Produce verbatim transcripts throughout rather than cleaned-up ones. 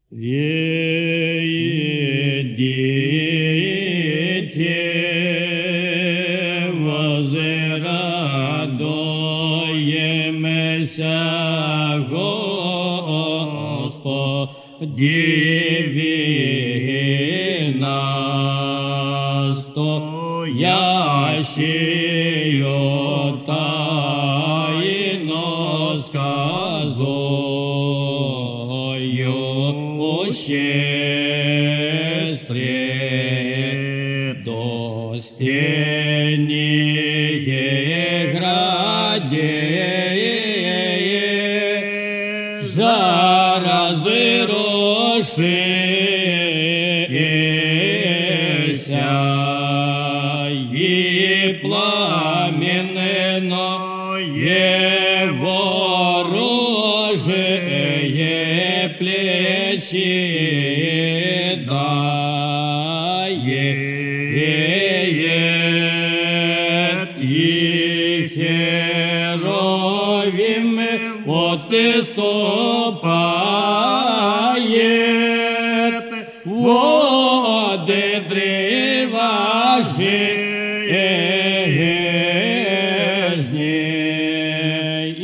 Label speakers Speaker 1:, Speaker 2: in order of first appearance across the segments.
Speaker 1: Видите, возрадуемся, Господи настоящую тайну сказую, счастье достойнее граде, жара разрушися, и пламенное ворожие плечи дает, и херовим отступает, воды древа жизни, и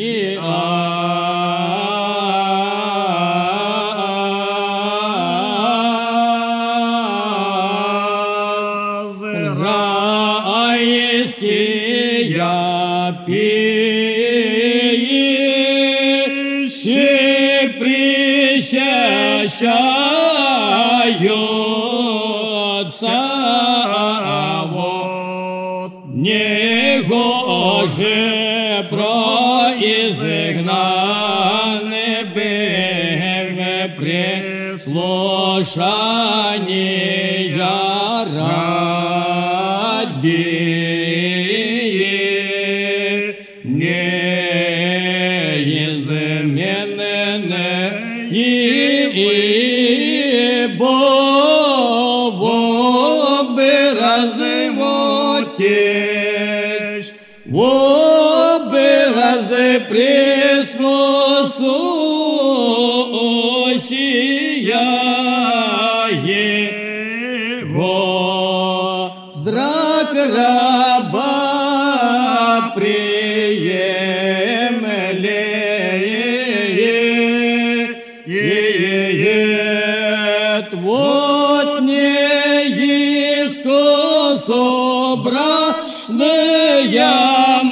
Speaker 1: райские пищи причащаются, вот негоже произгнаны бегме прислушания ради. Течь, в образе пресносущая его, здрав раба приемлет, вот не собрачная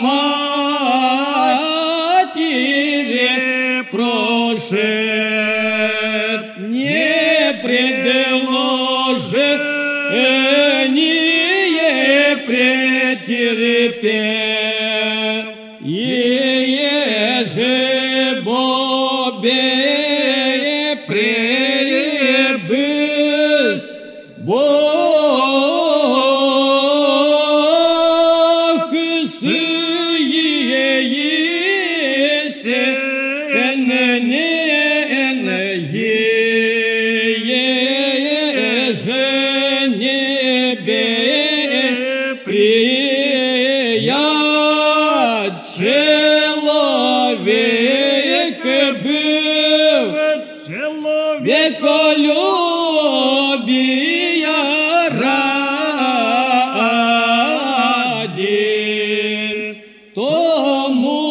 Speaker 1: матери прошет, не предложит, не претерпел, еже бобе пребыст, человек был, человеколюбия ради, тому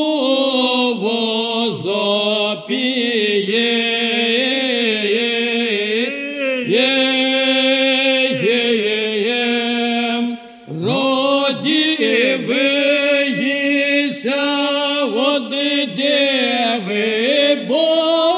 Speaker 1: возопием, родивыися от девы Божьей.